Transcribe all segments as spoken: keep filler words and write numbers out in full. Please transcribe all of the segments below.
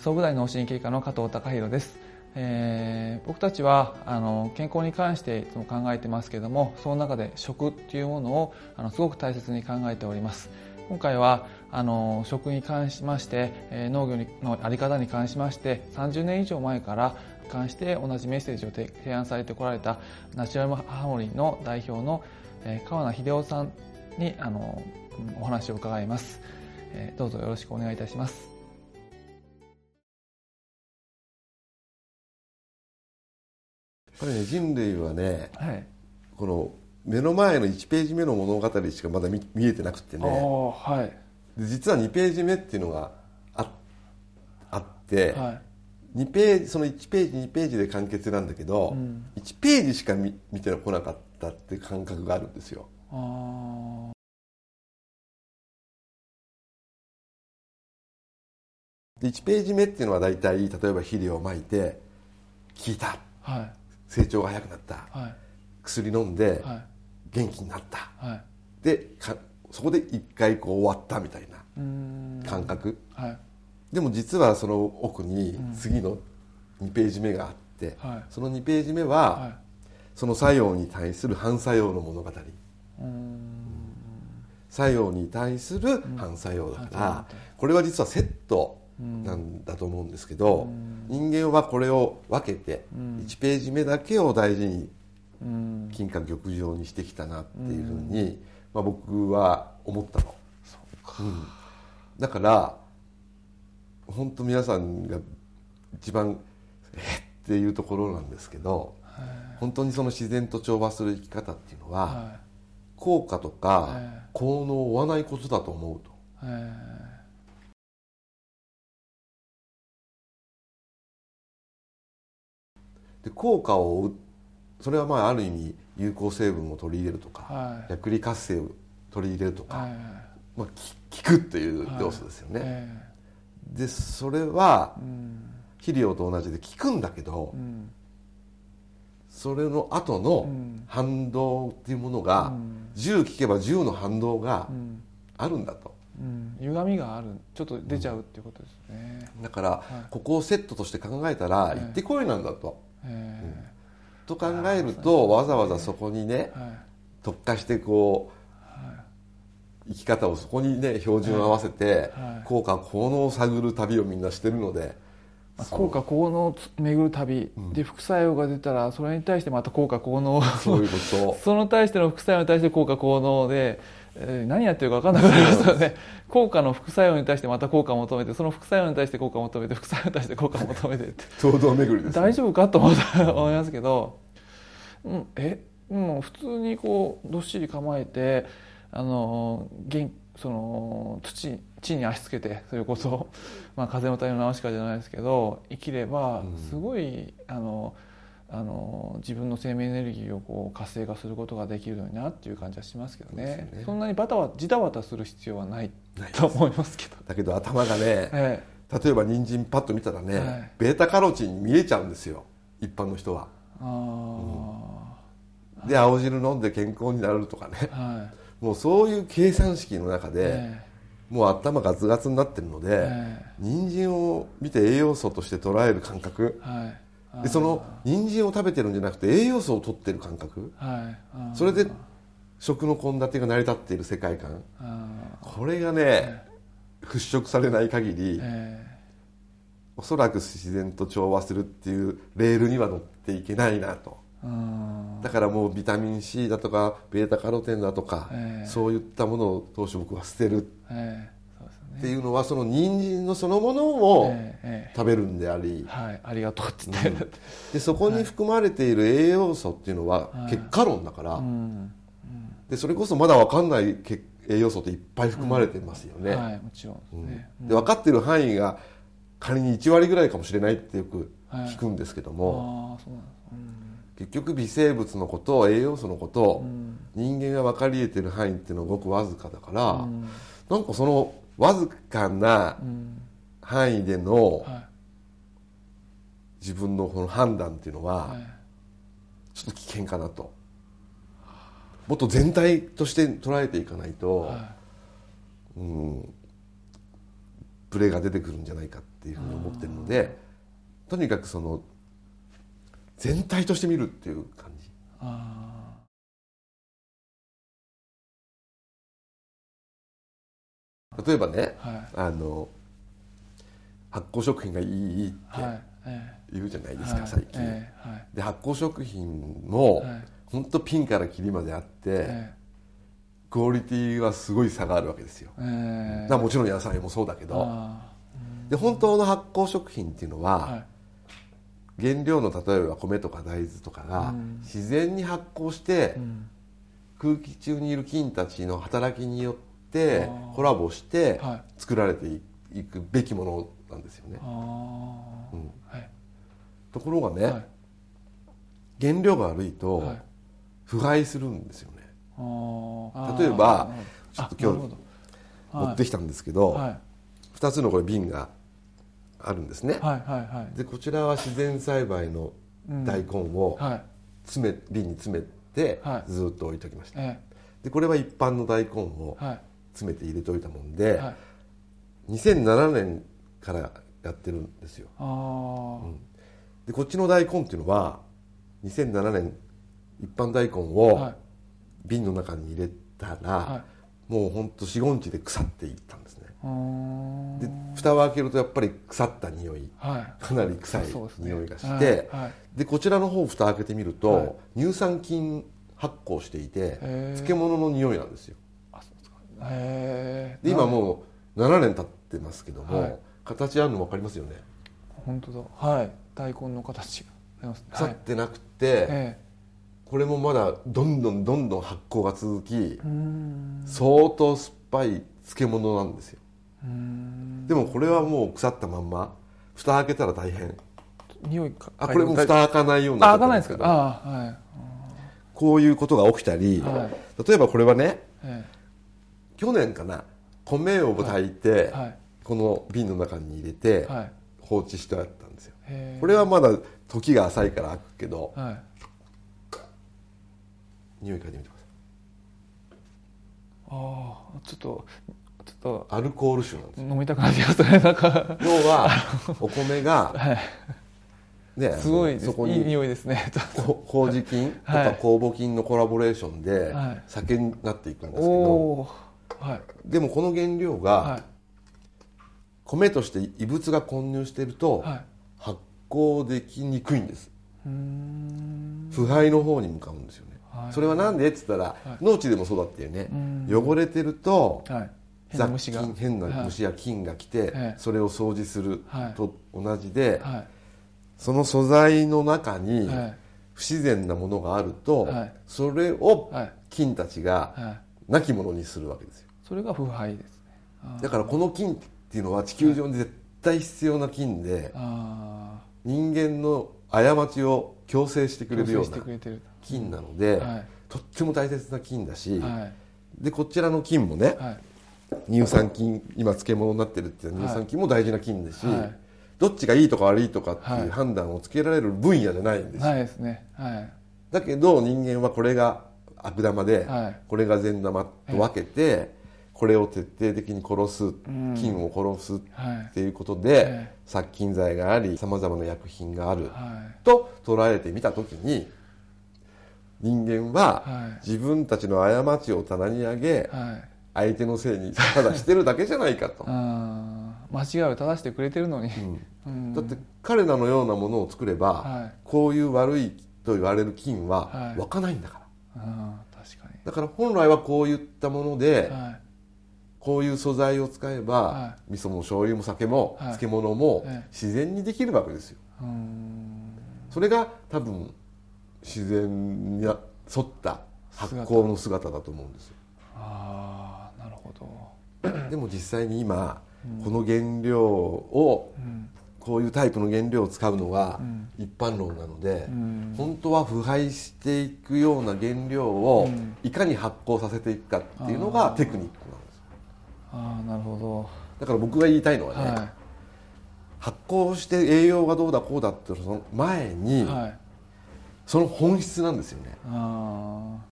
総武大脳神経科の加藤隆弘です。えー、僕たちはあの健康に関していつも考えてますけども、その中で食っていうものをあのすごく大切に考えております。今回はあの食に関しまして、えー、農業のあり方に関しましてさんじゅうねん以上前から関して同じメッセージを提案されてこられたナチュラルハーモニーの代表の、えー、川名秀夫さんにあのお話を伺います。えー、どうぞよろしくお願いいたします。 やっぱりね、人類はね、 はい、 この目の前のいちページ目の物語しかまだ 見, 見えてなくてね、 はい、 で実はにページ目っていうのが あ, あって、 はい、 にページそのいちページにページで完結なんだけど、うん、いちページしか 見, 見てこなかったっていう感覚があるんですよ。あでいちページ目っていうのはだいたい例えば肥料をまいて効いた、はい、成長が早くなった、はい、薬飲んで元気になった、はい、でそこで一回こう終わったみたいな感覚、はい、でも実はその奥に次のにページ目があって、うん、そのにページ目は、はい、その作用に対する反作用の物語、うん、作用に対する反作用だから、うん、これは実はセットなんだと思うんですけど、うん、人間はこれを分けていちページ目だけを大事に金貨玉状にしてきたなっていうふうに、まあ、僕は思ったの。そうか、うん、だから本当皆さんが一番えっていうところなんですけど、本当にその自然と調和する生き方っていうのは、はい、効果とか効能を追わないことだと思うと。で効果を追う、それはまあある意味有効成分を取り入れるとか、はい、薬理活性を取り入れるとか、はい、まあ、効くっていう要素ですよね、はい、でそれは肥料と同じで効くんだけど、うん、それの後の反動っていうものが、うん、じゅう効けばじゅうの反動があるんだと、 うん、歪みがある、ちょっと出ちゃうっていうことですね、 うん、だから、はい、ここをセットとして考えたら、行ってこいなんだと、うん、と考えると、わざわざそこにね、はい、特化してこう、はい、生き方をそこにね標準を合わせて、はい、効果効能を探る旅をみんなしてるので、 効果効能を巡る旅、うん、で副作用が出たらそれに対してまた効果効能をそういうことその対しての副作用に対して効果効能で、えー、何やってるか分かんなくなりますよね。効果の副作用に対してまた効果を求めて、その副作用に対して効果を求めて、副作用に対して効果を求めてって堂々巡りです、ね、 大丈夫かと思いますけど、うん、えもう普通にこうどっしり構えて、あの元その土地に足つけて、それこそ、まあ、風の谷のナウシカじゃないですけど生きれば、すごいあのあの自分の生命エネルギーをこう活性化することができるのになっていう感じはしますけど ね, そ, ねそんなにバタバタジタバタする必要はないと思いますけど、 だけど頭がね、ええ、例えば人参パッと見たらね、はい、ベータカロチンに見えちゃうんですよ、一般の人は。あ、うん、で青汁飲んで健康になるとかね、はい、もうそういう計算式の中で、えー、もう頭ガツガツになってるので、えー、人参を見て栄養素として捉える感覚、はい、でその人参を食べてるんじゃなくて栄養素を取ってる感覚、はい、それで食の献立が成り立っている世界観、これがね、えー、払拭されない限り、えー、おそらく自然と調和するっていうレールには乗っていけないなと。だからもうビタミン C だとかベータカロテンだとか、えー、そういったものを当初僕は捨てる、えーそうですね、っていうのはその人参のそのものを食べるんであり、 えーえーはい、ありがとうって言って、うん、 でそこに含まれている栄養素っていうのは結果論だから、はい、でそれこそまだ分かんない栄養素っていっぱい含まれてますよね、うんはい、もちろんですね、うん、で分かっている範囲が仮にいちわりぐらいかもしれないってよく聞くんですけども、はい、あ、そうなんです、うん、結局微生物のこと栄養素のこと、うん、人間が分かり得ている範囲っていうのはごくわずかだから、うん、なんかそのわずかな範囲での、はい、自分のこの判断っていうのは、はい、ちょっと危険かなと、もっと全体として捉えていかないと、はい、うん、ブレが出てくるんじゃないかってっていうふうに思ってるので、とにかくその全体として見るっていう感じ。あ例えばね、はい、あの発酵食品がいいって言うじゃないですか、はい、最近、えーはい、で発酵食品も、はい、ほんとピンからキリまであって、えー、クオリティはすごい差があるわけですよ、えー、だからもちろん野菜もそうだけど、で本当の発酵食品っていうのは、はい、原料の例えば米とか大豆とかが自然に発酵して、うん、空気中にいる菌たちの働きによってコラボして作られていくべきものなんですよね。あ、うんはい、ところがね、はい、原料が悪いと腐敗するんですよね。はい、例えばちょっと今日持ってきたんですけど、はい、ふたつのこれ瓶があるんですね、はいはいはい、でこちらは自然栽培の大根を詰め、瓶に詰めてずっと置いておきました、はい、でこれは一般の大根を詰めて入れておいたもんで、はい、にせんななねんからやってるんですよ。あ、うん、でこっちの大根っていうのはにせんななねん一般大根を瓶の中に入れたら、はい、もうほんとよん、ごにちで腐っていったんですね。で蓋を開けるとやっぱり腐った匂い、はい、かなり臭い匂いがして、ね、はいはい、でこちらの方蓋開けてみると、はい、乳酸菌発酵していて漬物の匂いなんですよ。あ、そうですか。へで今もうななねん経ってますけども、はい、形あるの分かりますよね。 本当だ、はい、大根の形がありますね。 腐ってなくて、はい、これもまだどんどんどんどん発酵が続き、相当酸っぱい漬物なんですよ。うーんでもこれはもう腐ったまんま蓋開けたら大変。 匂いかあこれも蓋開かないようになっちゃったんですけど、あ、開かないですか。あ、はい、こういうことが起きたり、はい、例えばこれはね、はい、去年かな米を炊いて、はい、この瓶の中に入れて放置してあったんですよ。これはまだ時が浅いから開くけど、はい、匂い嗅いでみてください。 ああ、ちょっとちょっとアルコール臭なんですよ。 飲みたくなりますね。なんか要はお米が、はいね、すごいそこにいい匂いですね。 麹菌とか酵母菌のコラボレーションで酒になっていくんですけど、はい、でもこの原料が米として異物が混入していると発酵できにくいんです。うーん腐敗の方に向かうんですよね。はい、それはなんでって言ったら、はい、農地でもそうだっていうね、汚れてると、はい、雑菌変な虫や菌が来て、はい、それを掃除すると同じで、はい、その素材の中に不自然なものがあると、はい、それを菌たちがなきものにするわけですよ。 それが腐敗ですね。 だからこの菌っていうのは地球上に絶対必要な菌で、はい、人間の過ちを矯正してくれるような菌なので、はい、とっても大切な菌だし、はい、でこちらの菌もね、はい、乳酸菌今漬物になってるっていう乳酸菌も大事な菌ですし、はい、どっちがいいとか悪いとかっていう判断をつけられる分野じゃないんですよ。 ないですね。はい、 だけど人間はこれが悪玉で、はい、これが善玉と分けて、はい、これを徹底的に殺す、うん、菌を殺すっていうことで、はい、殺菌剤がありさまざまな薬品がある、はい、と捉えてみたときに人間は自分たちの過ちを棚に上げ、はい、相手のせいにただしてるだけじゃないかとあ間違いを正してくれてるのに、 うん、だって彼らのようなものを作れば、はい、こういう悪いと言われる菌は湧かないんだから、はい、あ確かにだから本来はこういったもので、はい、こういう素材を使えば、はい、味噌も醤油も酒も、はい、漬物も自然にできるわけですよ、はい、それが多分自然に沿った発酵の姿だと思うんですよ。 ああなるほど。 でも実際に今、うん、この原料を、うん、こういうタイプの原料を使うのは一般論なので、うん、本当は腐敗していくような原料をいかに発酵させていくかっていうのがテクニックなんです。 ああなるほど。 だから僕が言いたいのはね、はい、発酵して栄養がどうだこうだってその前に、はい、その本質なんですよね。あ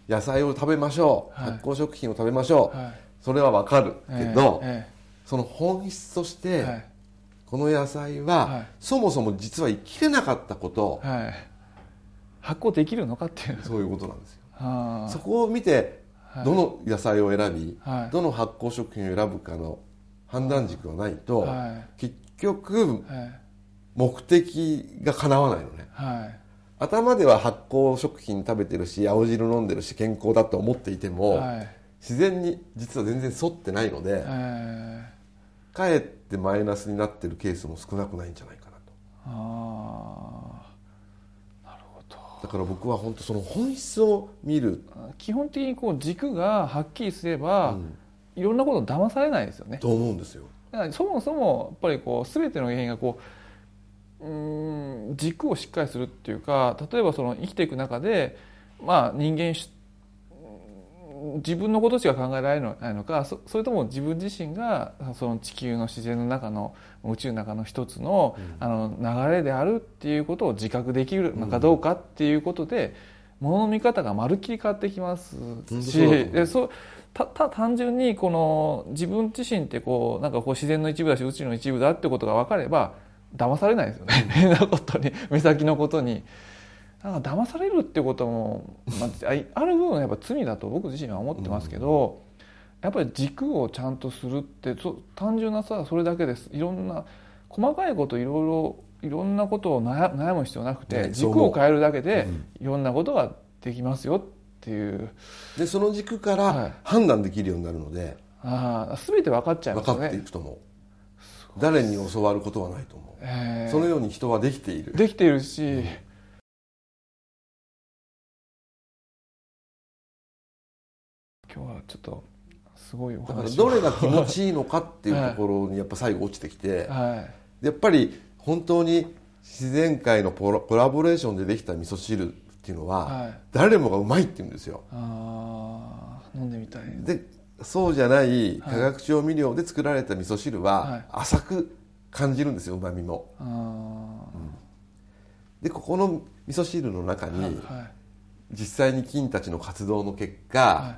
野菜を食べましょう、はい、発酵食品を食べましょう、はい、それはわかるけど、えーえー、その本質として、はい、この野菜は、はい、そもそも実は生きれなかったこと、はい、 発酵できるのかっていうそういうことなんですよ。そこを見てどの野菜を選び、はい、どの発酵食品を選ぶかの判断軸がないと、はい、結局、はい、目的が叶わないのね、はい、頭では発酵食品食べてるし青汁飲んでるし健康だと思っていても、はい、自然に実は全然沿ってないので、はい、かえってマイナスになってるケースも少なくないんじゃないかなと。 あー、なるほど。 だから僕は本当その本質を見る、 基本的にこう軸がはっきりすれば、うん、いろんなことに騙されないですよね。 と思うんですよ。 だからそもそもやっぱりこう全ての原因がこう、うーん軸をしっかりするっていうか、例えばその生きていく中で、まあ、人間自分のことしか考えられないのか、 そ, それとも自分自身がその地球の自然の中の宇宙の中の一つ の,、うん、あの流れであるっていうことを自覚できるのかどうかっていうことで、うん、物の見方がまるっきり変わってきますし、でそたた単純にこの自分自身ってこうなんかこう自然の一部だし宇宙の一部だってことが分かれば騙されないですよね。変なことに、目先のことに。なんか騙されるってことも、まあ、ある部分やっぱ罪だと僕自身は思ってますけど、やっぱり軸をちゃんとするって単純なさそれだけです。いろんな細かいこといろいろいろんなことを悩悩む必要なくて、ね、軸を変えるだけでいろんなことができますよっていう、 でその軸から判断できるようになるので、 はい、あ全て分かっちゃいますよね。 分かっていくと思う。誰に教わることはないと思う、えー、そのように人はできているできているし、うん、今日はちょっとすごいお話を、 だからどれが気持ちいいのかっていうところにやっぱ最後落ちてきて、はい、やっぱり本当に自然界のコラボレーションでできた味噌汁っていうのは、はい、誰もがうまいって言うんですよ。 あ飲んでみたい。 でそうじゃない化学調味料で作られた味噌汁は浅く感じるんですよ、うまみも。あ、うん、でここの味噌汁の中に、はいはい、実際に菌たちの活動の結果、はい、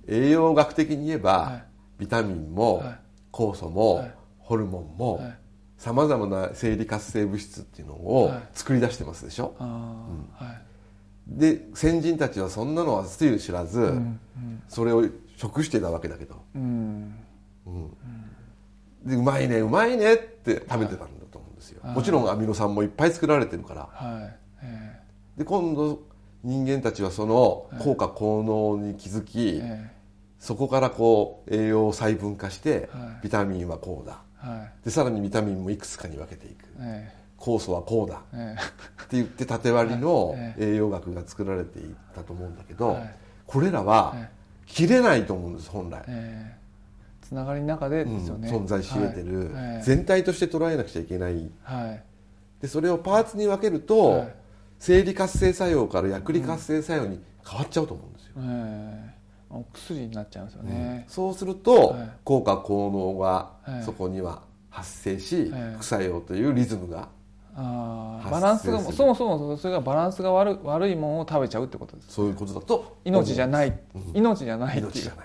栄養学的に言えば、はい、ビタミンも、はい、酵素も、はい、ホルモンもさまざまな生理活性物質っていうのを作り出してますでしょ、はい、うんはい、で先人たちはそんなのはつゆ知らず、うんうん、それを食してたわけだけど、うんうん、でうまいねうまいねって食べてたんだと思うんですよ。もちろんアミノ酸もいっぱい作られてるから、はいえー、で今度人間たちはその効果効能に気づき、えー、そこからこう栄養を細分化して、はい、ビタミンはこうだ、はい、でさらにビタミンもいくつかに分けていく、えー、酵素はこうだ、えー、って言って縦割りの栄養学が作られていったと思うんだけど、はい、これらは切れないと思うんです本来、えー、つながりの中でですよね、 うん、存在し得てる、はい、全体として捉えなくちゃいけない、はい、でそれをパーツに分けると、はい、生理活性作用から薬理活性作用に変わっちゃうと思うんですよ、うんえー、お薬になっちゃうんですよね、 うん、そうすると、はい、効果効能がそこには発生し、はい、副作用というリズムがあバランスがそもそもそれがバランスが悪、悪いものを食べちゃうってことです、ね、 そういうことだと命じゃない、うん、命じゃないっていう、命じゃない、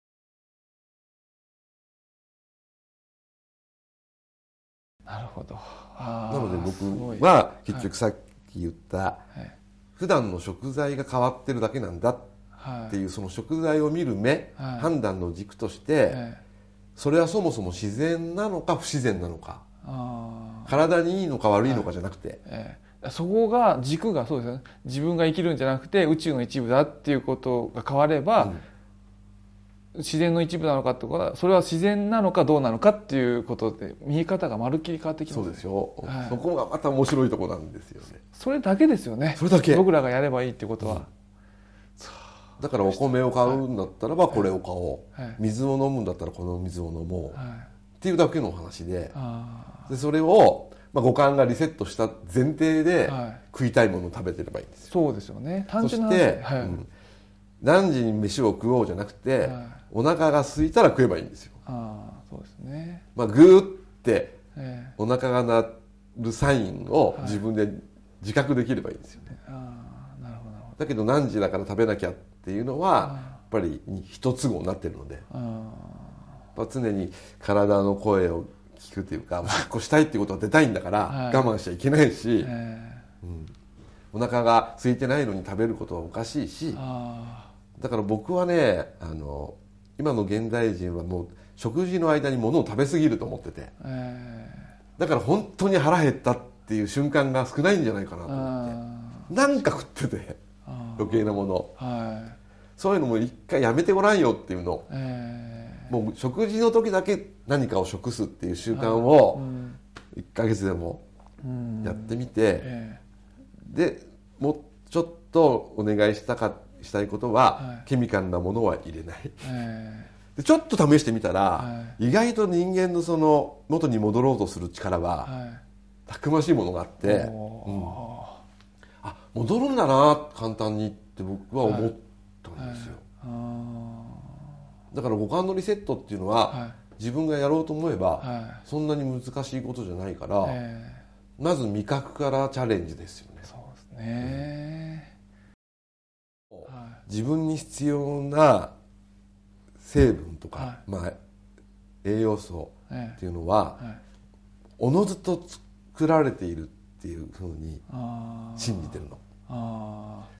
なるほど。 なので僕は結局さっき言った、はい、普段の食材が変わってるだけなんだっていう、その食材を見る目、はい、判断の軸として、はい、それはそもそも自然なのか不自然なのか、あ体にいいのか悪いのかじゃなくて、はいえー、そこが軸がそうですよね。自分が生きるんじゃなくて宇宙の一部だっていうことが変われば、うん自然の一部なのかってことはそれは自然なのかどうなのかっていうことで見え方がまるっきり変わってきます、ね、 そうですよ、はい、そこがまた面白いところなんですよね。 それだけですよね。 それだけ僕らがやればいいってことは、うん、 だからお米を買うんだったらばこれを買おう、はい、水を飲むんだったらこの水を飲もう、はい、っていうだけの話 で, でそれを、まあ、五感がリセットした前提で食いたいものを食べてればいいんですよ。 そうですよね。単純な話。 そして、はいうん何時に飯を食おうじゃなくて、はい、お腹が空いたら食えばいいんですよ。 ああ、そうですね。 まあ、グーってお腹が鳴るサインを自分で自覚できればいいんですよね。 ああ、なるほどなるほだけど何時だから食べなきゃっていうのはやっぱり一都合になってるので、常に体の声を聞くというか、おしっこしたいっていうことは出たいんだから我慢しちゃいけないし、うん、お腹が空いてないのに食べることはおかしいし、だから僕はね、あの今の現代人はもう食事の間に物を食べ過ぎると思ってて、だから本当に腹減ったっていう瞬間が少ないんじゃないかなと思って、なんか食ってて余計なもの、そういうのも一回やめてごらんよっていうの、もう食事の時だけ何かを食すっていう習慣をいっかげつでもやってみて、でもうちょっとお願いしたかしたいことはケミカルなものは入れない、でちょっと試してみたら意外と人間のその元に戻ろうとする力はたくましいものがあって、うん、あ、戻るんだな簡単にって僕は思ったんですよ。だから五感のリセットっていうのは、はい、自分がやろうと思えば、はい、そんなに難しいことじゃないから、えー、まず味覚からチャレンジですよね。 そうですね、 うん、自分に必要な成分とか、はい、まあ、栄養素っていうのは、えーはい、おのずと作られているっていうふうに信じてるの。あ